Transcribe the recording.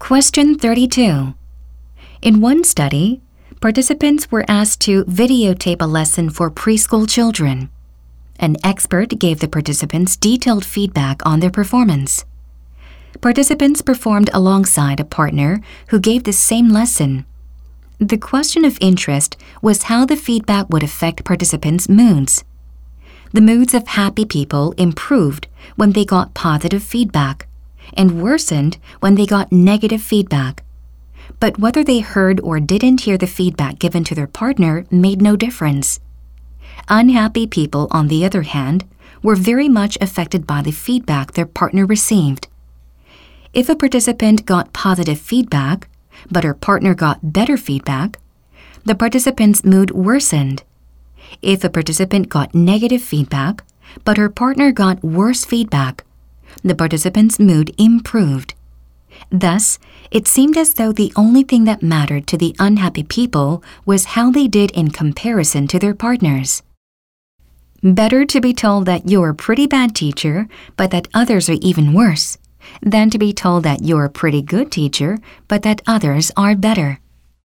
Question 32. In one study, participants were asked to videotape a lesson for preschool children. An expert gave the participants detailed feedback on their performance. Participants performed alongside a partner who gave the same lesson. The question of interest was how the feedback would affect participants' moods. The moods of happy people improved when they got positive feedback and worsened when they got negative feedback. But whether they heard or didn't hear the feedback given to their partner made no difference. Unhappy people, on the other hand, were very much affected by the feedback their partner received. If a participant got positive feedback, but her partner got better feedback, the participant's mood worsened. If a participant got negative feedback, but her partner got worse feedback, the participant's mood improved. Thus, it seemed as though the only thing that mattered to the unhappy people was how they did in comparison to their partners. Better to be told that you're a pretty bad teacher, but that others are even worse, than to be told that you're a pretty good teacher, but that others are better.